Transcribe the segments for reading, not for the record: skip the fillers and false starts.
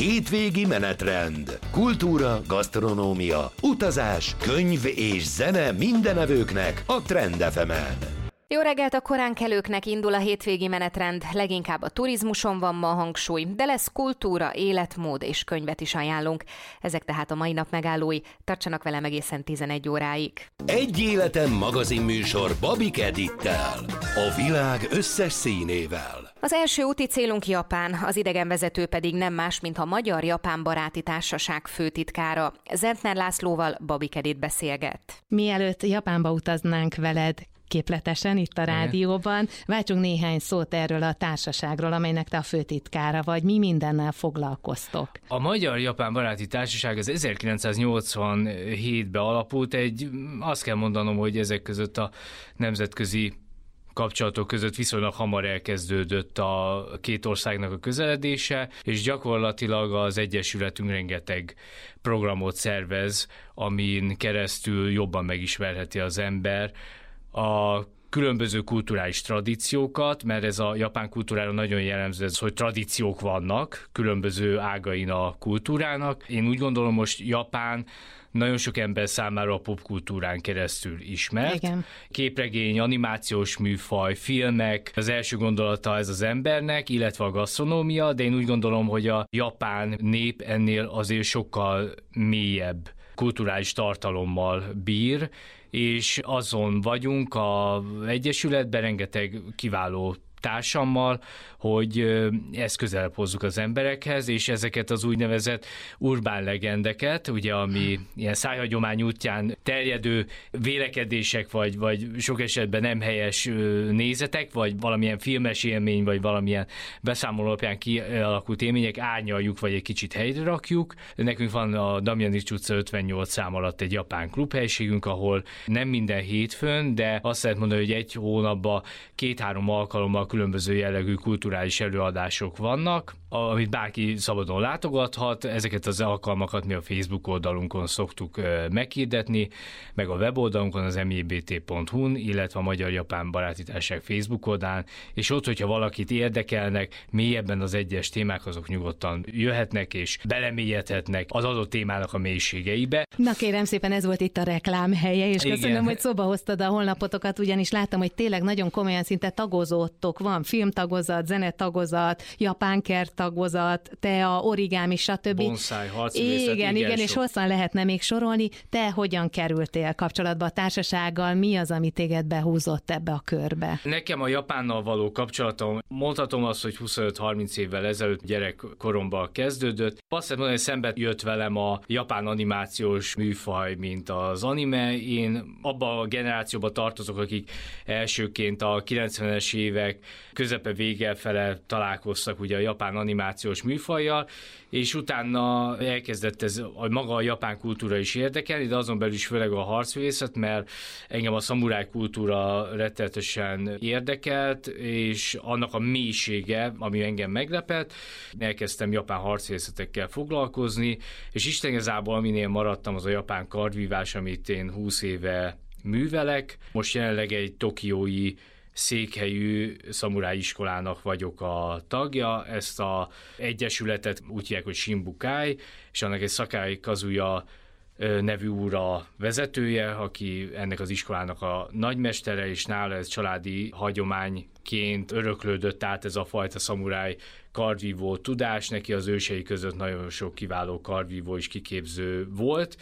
Hétvégi menetrend. Kultúra, gasztronómia, utazás, könyv és zene mindenevőknek a Trend FM-en. Jó reggelt, a koránkelőknek indul a hétvégi menetrend, leginkább a turizmuson van ma a hangsúly, de lesz kultúra, életmód és könyvet is ajánlunk. Ezek tehát a mai nap megállói, tartsanak velem egészen 11 óráig. Egy életem magazinműsor Babik Edittel, a világ összes színével. Az első úti célunk Japán, az idegenvezető pedig nem más, mint a Magyar-Japán Baráti Társaság főtitkára. Zentner Lászlóval Babik Edit beszélget. Mielőtt Japánba utaznánk veled, képletesen itt a rádióban. Váltsunk néhány szót erről a társaságról, amelynek te a főtitkára vagy. Mi mindennel foglalkoztok? A Magyar-Japán Baráti Társaság az 1987-ben alapult. Azt kell mondanom, hogy ezek között a nemzetközi kapcsolatok között viszonylag hamar elkezdődött a két országnak a közeledése, és gyakorlatilag az Egyesületünk rengeteg programot szervez, amin keresztül jobban megismerheti az ember a különböző kulturális tradíciókat, mert ez a japán kultúrára nagyon jellemző, hogy tradíciók vannak különböző ágain a kultúrának. Én úgy gondolom, most Japán nagyon sok ember számára a popkultúrán keresztül ismert. Igen. Képregény, animációs műfaj, filmek, az első gondolata ez az embernek, illetve a gasztronómia, de én úgy gondolom, hogy a japán nép ennél azért sokkal mélyebb kulturális tartalommal bír, és azon vagyunk az Egyesületben rengeteg kiváló társammal, hogy ezt közelebb hozzuk az emberekhez, és ezeket az úgynevezett urbán legendeket, ugye, ami ilyen szájhagyomány útján terjedő vélekedések, vagy sok esetben nem helyes nézetek, vagy valamilyen filmes élmény, vagy valamilyen beszámoló alapján kialakult élmények árnyaljuk, vagy egy kicsit helyre rakjuk. Nekünk van a Damjanics utca 58 szám alatt egy japán klubhelyiségünk, ahol nem minden hétfőn, de azt lehet mondani, hogy egy hónapban 2-3 alkalommal különböző jellegű kulturális előadások vannak, amit bárki szabadon látogathat. Ezeket az alkalmakat mi a Facebook oldalunkon szoktuk meghirdetni, meg a weboldalunkon, az mebt.hu-n, illetve a Magyar-Japán Baráti Társaság Facebook oldalán, és ott, hogyha valakit érdekelnek, mélyebben az egyes témák, azok nyugodtan jöhetnek, és belemélyedhetnek az adott témának a mélységeibe. Na kérem szépen, ez volt itt a reklám helye, és köszönöm, hogy szóba hoztad a honlapotokat, ugyanis láttam, hogy tényleg nagyon komolyan szinte tagozódtok. Van filmtagozat, zenetagozat, japánkert tagozat, tea, origámi, stb. Bonszáj, harcművészet. Igen, és hosszan lehetne még sorolni. Te hogyan kerültél kapcsolatba a társasággal? Mi az, ami téged behúzott ebbe a körbe? Nekem a Japánnal való kapcsolatom, mondhatom azt, hogy 25-30 évvel ezelőtt gyerekkoromban kezdődött. Azt mondani, hogy szembe jött velem a japán animációs műfaj, mint az anime. Én abba a generációba tartozok, akik elsőként a 90-es évek közepe vége fele találkoztak ugye a japán animációs műfajjal, és utána elkezdett ez maga a japán kultúra is érdekelni, de azon belül is főleg a harcművészet, mert engem a szamuráj kultúra rettenetesen érdekelt, és annak a mélysége, ami engem meglepett. Elkezdtem japán harcművészetekkel foglalkozni, és istenígazából aminél maradtam, az a japán kardvívás, amit én 20 éve művelek. Most jelenleg egy tokiói székhelyű szamuráj iskolának vagyok a tagja. Ezt az egyesületet úgy hívják, hogy Shinbukai, és annak egy Sakai Kazuya nevű úr a vezetője, aki ennek az iskolának a nagymestere, és nála ez családi hagyományként öröklődött át ez a fajta szamuráj kardvívó tudás. Neki az ősei között nagyon sok kiváló kardvívó és kiképző volt,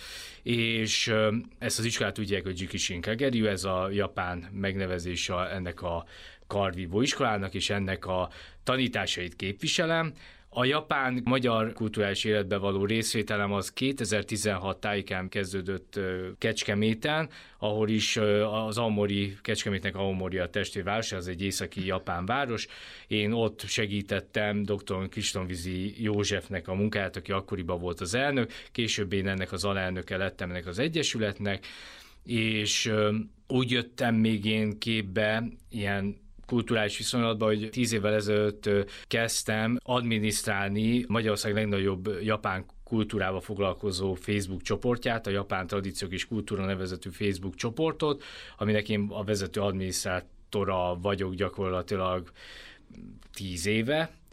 és ezt az iskolát úgy hívják, hogy Jikishin Kageryu, ez a japán megnevezése ennek a kardvívó iskolának, és ennek a tanításait képviselem. A japán-magyar kulturális életbe való részvételem az 2016 tájékán kezdődött Kecskeméten, ahol is az Aomori, Kecskemétnek Aomori a testvérváros, az egy északi japán város. Én ott segítettem dr. Kristonvízi Józsefnek a munkáját, aki akkoriban volt az elnök, később én ennek az alelnöke lettem ennek az egyesületnek, és úgy jöttem még én képbe ilyen kulturális viszonylatban, hogy 10 évvel ezelőtt kezdtem adminisztrálni Magyarország legnagyobb japán kultúrával foglalkozó Facebook csoportját, a Japán Tradíciók és Kultúra nevezetű Facebook csoportot, aminek én a vezető adminisztrátora vagyok gyakorlatilag 10 éve,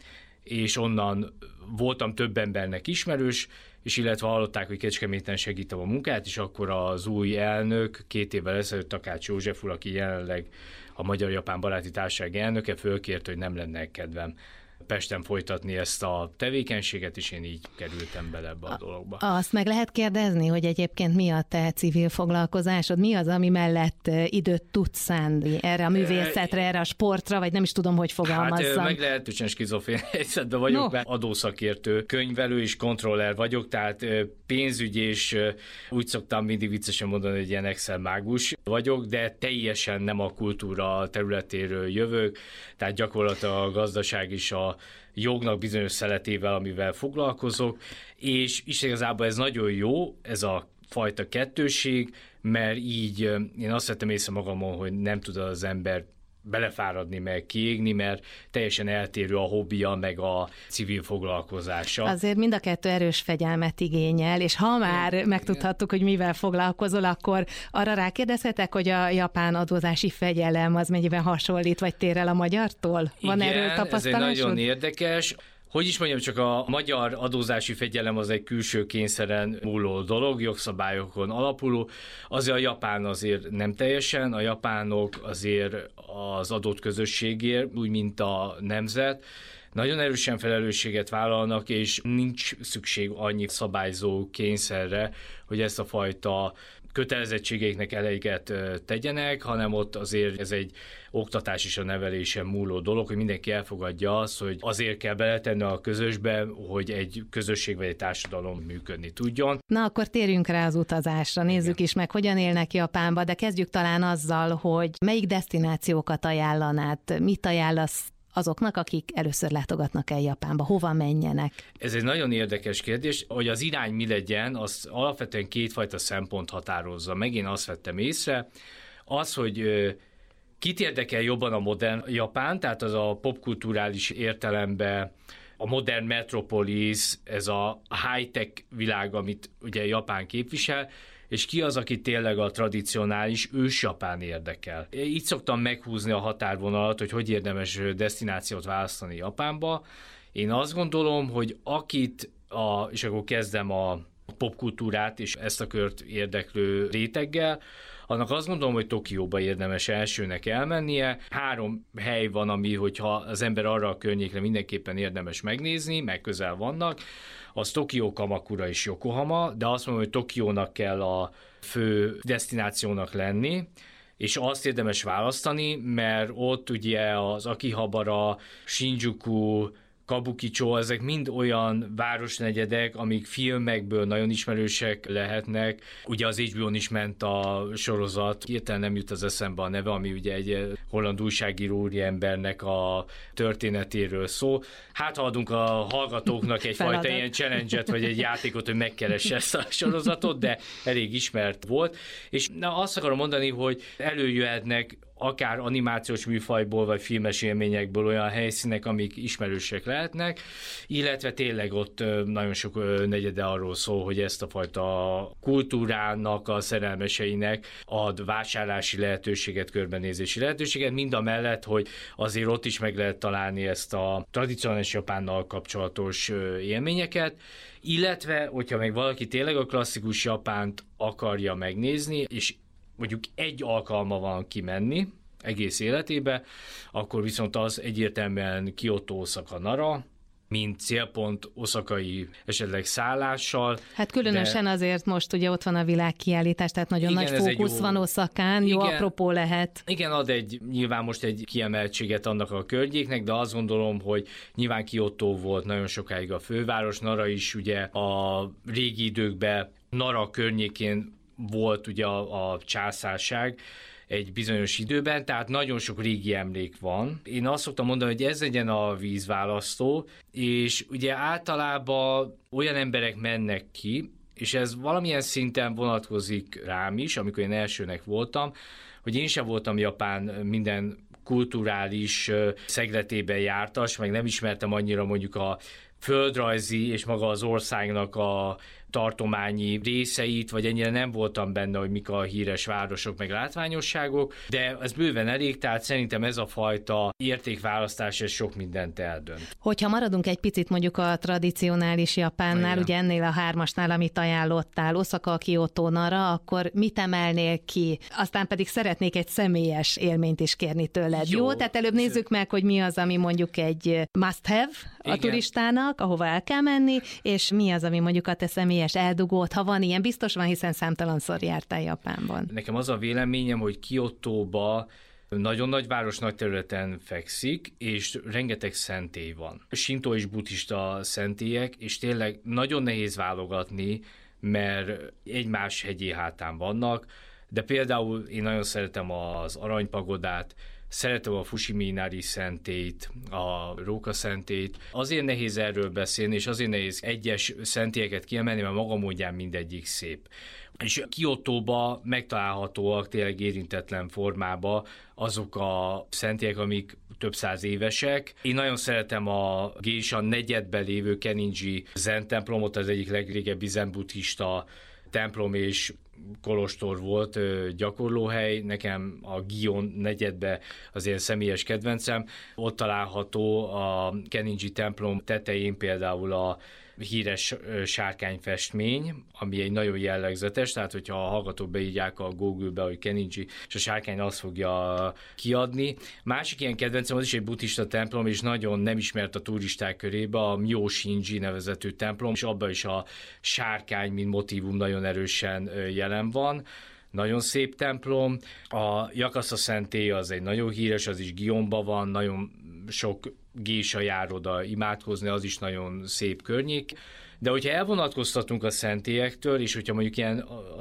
és onnan voltam több embernek ismerős, és illetve hallották, hogy Kecskeméten segítem a munkát, és akkor az új elnök 2 évvel ezelőtt Takács József úr, aki jelenleg a Magyar-Japán Baráti Társaság elnöke, fölkért, hogy nem lenne kedvem Pesten folytatni ezt a tevékenységet, és én így kerültem bele ebbe a dologba. Azt meg lehet kérdezni, hogy egyébként mi a te civil foglalkozásod? Mi az, ami mellett időt tudsz szánni erre a művészetre, erre a sportra, vagy nem is tudom, hogy fogalmazzam. Hát meglehetősen skizofrén helyzetben vagyok, mert adószakértő, könyvelő és kontroller vagyok, tehát pénzügy és úgy szoktam mindig viccesen mondani, hogy ilyen Excel mágus vagyok, de teljesen nem a kultúra területéről jövök, tehát gyakorlatilag a gazdaság is a jognak bizonyos szeletével, amivel foglalkozok, és igazából ez nagyon jó, ez a fajta kettőség, mert így én azt vettem észre magamon, hogy nem tud az ember belefáradni, meg kiégni, mert teljesen eltérő a hobbija, meg a civil foglalkozása. Azért mind a kettő erős fegyelmet igényel, és ha már megtudhattuk, hogy mivel foglalkozol, akkor arra rákérdezhetek, hogy a japán adózási fegyelem az mennyiben hasonlít, vagy tér el a magyartól? Van erről tapasztalásod? Ez egy nagyon érdekes. Hogy is mondjam, csak a magyar adózási fegyelem az egy külső kényszeren múló dolog, jogszabályokon alapuló. Azért a japán azért nem teljesen, a japánok azért az adott közösségért, úgy mint a nemzet, nagyon erősen felelősséget vállalnak, és nincs szükség annyi szabályzó kényszerre, hogy ezt a fajta kötelezettségeiknek eleget tegyenek, hanem ott azért ez egy oktatás és a nevelésen múló dolog, hogy mindenki elfogadja azt, hogy azért kell beletenni a közösbe, hogy egy közösség vagy egy társadalom működni tudjon. Na akkor térjünk rá az utazásra, nézzük is meg, hogyan élnek Japánba, de kezdjük talán azzal, hogy melyik desztinációkat ajánlanád, mit ajánlasz azoknak, akik először látogatnak el Japánba, hova menjenek? Ez egy nagyon érdekes kérdés, hogy az irány mi legyen, az alapvetően 2 fajta szempont határozza meg. Én azt vettem észre, az, hogy kit érdekel jobban a modern Japán, tehát az a popkulturális értelemben a modern metropolis, ez a high-tech világ, amit ugye Japán képvisel, és ki az, aki tényleg a tradicionális ős-japán érdekel. Így szoktam meghúzni a határvonalat, hogy érdemes desztinációt választani Japánba. Én azt gondolom, hogy és akkor kezdem a popkultúrát és ezt a kört érdeklő réteggel, annak azt gondolom, hogy Tokióba érdemes elsőnek elmennie. 3 hely van, ami, hogyha az ember arra a környékre mindenképpen érdemes megnézni, meg közel vannak, az Tokió, Kamakura és Yokohama, de azt mondom, hogy Tokiónak kell a fő desztinációnak lenni, és azt érdemes választani, mert ott ugye az Akihabara, Shinjuku, Kabukicho, ezek mind olyan városnegyedek, amik filmekből nagyon ismerősek lehetnek. Ugye az HBO-n is ment a sorozat, hirtelen nem jut az eszembe a neve, ami ugye egy holland újságíró úriembernek a történetéről szól. Hát ha adunk a hallgatóknak egyfajta ilyen challenge-et, vagy egy játékot, hogy megkeresse ezt a sorozatot, de elég ismert volt. És azt akarom mondani, hogy előjöhetnek akár animációs műfajból, vagy filmes élményekből olyan helyszínek, amik ismerősek lehetnek, illetve tényleg ott nagyon sok negyede arról szól, hogy ezt a fajta kultúrának, a szerelmeseinek ad vásárlási lehetőséget, körbenézési lehetőséget, mind a mellett, hogy azért ott is meg lehet találni ezt a tradicionális Japánnal kapcsolatos élményeket, illetve, hogyha meg valaki tényleg a klasszikus Japánt akarja megnézni, és mondjuk egy alkalma van kimenni egész életébe, akkor viszont az egyértelműen Kyoto, Osaka, Nara, mint célpont oszakai esetleg szállással. Hát különösen azért most ugye ott van a világkiállítás, tehát nagyon nagy fókusz van Oszakán, jó apropó lehet. Igen, nyilván most egy kiemeltséget annak a környéknek, de azt gondolom, hogy nyilván Kyoto volt nagyon sokáig a főváros, Nara is ugye a régi időkben Nara környékén volt ugye a császárság egy bizonyos időben, tehát nagyon sok régi emlék van. Én azt szoktam mondani, hogy ez legyen a vízválasztó, és ugye általában olyan emberek mennek ki, és ez valamilyen szinten vonatkozik rám is, amikor én elsőnek voltam, hogy én sem voltam Japán minden kulturális szegletében jártas, meg nem ismertem annyira mondjuk a földrajzi és maga az országnak a tartományi részeit, vagy ennyire nem voltam benne, hogy mik a híres városok, meg látványosságok, de ez bőven elég, tehát szerintem ez a fajta értékválasztás, ez sok mindent eldönt. Hogyha maradunk egy picit mondjuk a tradicionális Japánnál, ugye ennél a 3-asnál, amit ajánlottál, Oszaka, Kyoto, Nara, akkor mit emelnél ki? Aztán pedig szeretnék egy személyes élményt is kérni tőled. Jó? Tehát előbb nézzük meg, hogy mi az, ami mondjuk egy must have a turistának, ahova el kell menni, és mi az, ami mondjuk a te személyes eldugód, ha van ilyen, biztos van, hiszen számtalanszor jártál Japánban. Nekem az a véleményem, hogy Kiotóba nagyon nagy város, nagy területen fekszik, és rengeteg szentély van. Sintó és buddhista szentélyek, és tényleg nagyon nehéz válogatni, mert egymás hegyé hátán vannak, de például én nagyon szeretem az Aranypagodát, szeretem a Fushimi-Inari szentélyt, a Róka szentélyt. Azért nehéz erről beszélni, és azért nehéz egyes szentélyeket kiemelni, mert maga módján mindegyik szép. És Kiotóba megtalálhatóak tényleg érintetlen formában azok a szentélyek, amik több száz évesek. Én nagyon szeretem a Geisha negyedben lévő Kenninji zen templomot, az egyik legrégebbi zen buddhista templom és kolostor volt, gyakorlóhely. Nekem a Gion negyedbe az ilyen személyes kedvencem. Ott található a Kenninji templom tetején például a híres sárkányfestmény, ami egy nagyon jellegzetes, tehát hogyha a hallgatók beírják a Google-be, hogy Kenninji, és a sárkány azt fogja kiadni. Másik ilyen kedvencem, az is egy buddhista templom, és nagyon nem ismert a turisták körébe, a Myōshinji nevezetű templom, és abban is a sárkány, mint motívum nagyon erősen jelen van. Nagyon szép templom. A Jakasa szentély az egy nagyon híres, az is Gionban van, nagyon sok gésa jár oda imádkozni, az is nagyon szép környék. De hogyha elvonatkoztatunk a szentélyektől, és hogyha mondjuk ilyen a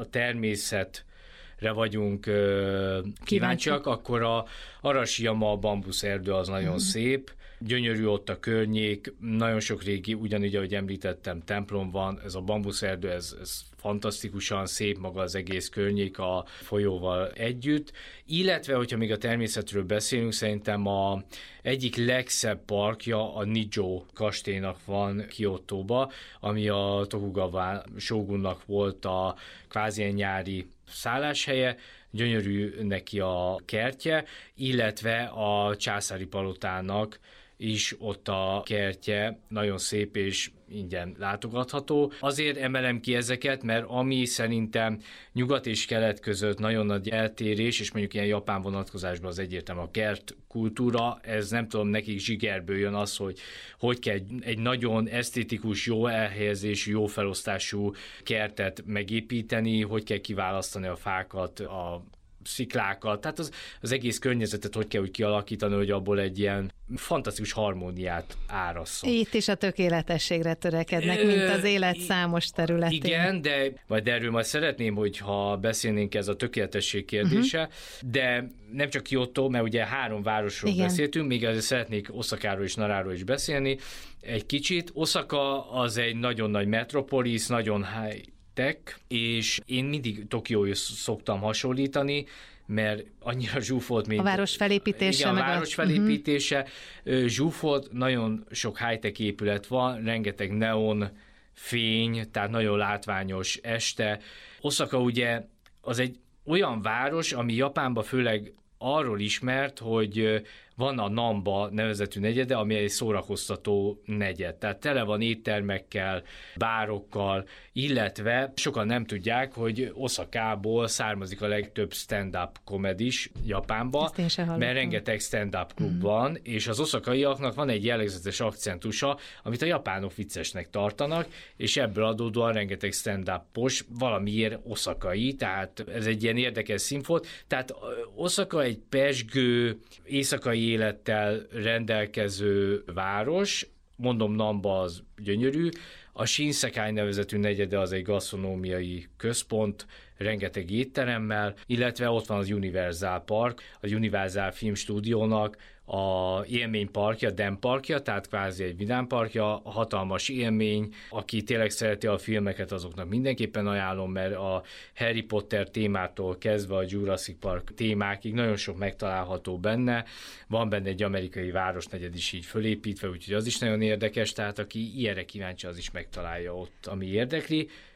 természetre vagyunk kíváncsiak, akkor a Arashiyama bambuszerdő az nagyon szép. Gyönyörű ott a környék, nagyon sok régi, ugyanígy, ahogy említettem, templom van, ez a bambuszerdő, ez fantasztikusan szép maga az egész környék a folyóval együtt, illetve, hogyha még a természetről beszélünk, szerintem a egyik legszebb parkja a Nijo kastélynak van Kiotóba, ami a Tokugawa sógunnak volt a kvázi nyári szálláshelye, gyönyörű neki a kertje, illetve a császári palotának is ott a kertje, nagyon szép és ingyen látogatható. Azért emelem ki ezeket, mert ami szerintem nyugat és kelet között nagyon nagy eltérés, és mondjuk ilyen japán vonatkozásban az egyértelmű a kert kultúra, ez nem tudom, nekik zsigerből jön az, hogy kell egy nagyon esztétikus, jó elhelyezésű, jó felosztású kertet megépíteni, hogy kell kiválasztani a fákat, a sziklákat, tehát az egész környezetet hogy kell úgy kialakítani, hogy abból egy ilyen fantasztikus harmóniát árasszon. Itt is a tökéletességre törekednek, mint az élet számos területén. Igen, de majd erről majd szeretném, hogyha beszélnénk, ez a tökéletesség kérdése, de nem csak Kyoto, mert ugye 3 városról beszéltünk, még azért szeretnék Oszakáról és Naráról is beszélni egy kicsit. Oszaka az egy nagyon nagy metropolis, nagyon tech, és én mindig Tokióhoz szoktam hasonlítani, mert annyira zsúfolt, mint... A város felépítése. Igen, a város felépítése. Zsúfolt, nagyon sok high-tech épület van, rengeteg neon fény, tehát nagyon látványos este. Oszaka ugye az egy olyan város, ami Japánban főleg arról ismert, hogy van a Namba nevezetű negyede, ami egy szórakoztató negyed. Tehát tele van éttermekkel, bárokkal, illetve sokan nem tudják, hogy Oszakából származik a legtöbb stand-up komedis Japánba, mert rengeteg stand-up klub van, és az oszakaiaknak van egy jellegzetes akcentusa, amit a japánok viccesnek tartanak, és ebből adódóan rengeteg stand-upos valamiért oszakai, tehát ez egy ilyen érdekes színfolt. Tehát Oszaka egy pezsgő, éjszakai élettel rendelkező város, mondom, Namba az gyönyörű, a Shinsekai nevezetű negyede az egy gasztronómiai központ, rengeteg étteremmel, illetve ott van az Universal Park, a Universal Filmstúdiónak a élményparkja, Den parkja, tehát kvázi egy vidámparkja, hatalmas élmény, aki tényleg szereti a filmeket, azoknak mindenképpen ajánlom, mert a Harry Potter témától kezdve a Jurassic Park témákig nagyon sok megtalálható benne, van benne egy amerikai városnegyed is így fölépítve, úgyhogy az is nagyon érdekes, tehát aki ilyenre kíváncsi, az is megtalálja ott, ami érdekli.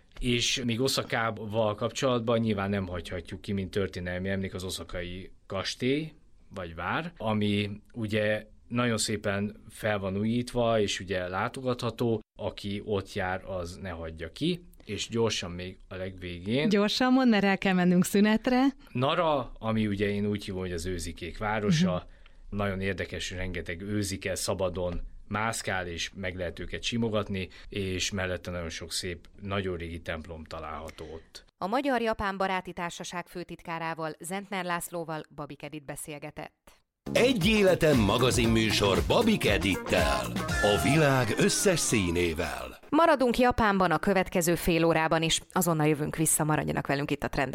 És még Oszakával kapcsolatban nyilván nem hagyhatjuk ki, mint történelmi emlék az oszakai kastély, vagy vár, ami ugye nagyon szépen fel van újítva, és ugye látogatható, aki ott jár, az ne hagyja ki, és gyorsan még a legvégén. Gyorsan mond, mert el kell mennünk szünetre. Nara, ami ugye én úgy hívom, hogy az őzikék városa, nagyon érdekes, rengeteg őzike szabadon mászkál, és meg lehet őket simogatni, és mellette nagyon sok szép, nagyon régi templom található ott. A Magyar-Japán Baráti Társaság főtitkárával, Zentner Lászlóval Babik Edit beszélgetett. Egy életen magazinműsor Babik Edittel, a világ összes színével. Maradunk Japánban a következő fél órában is, azonnal jövünk vissza, maradjanak velünk itt a Trend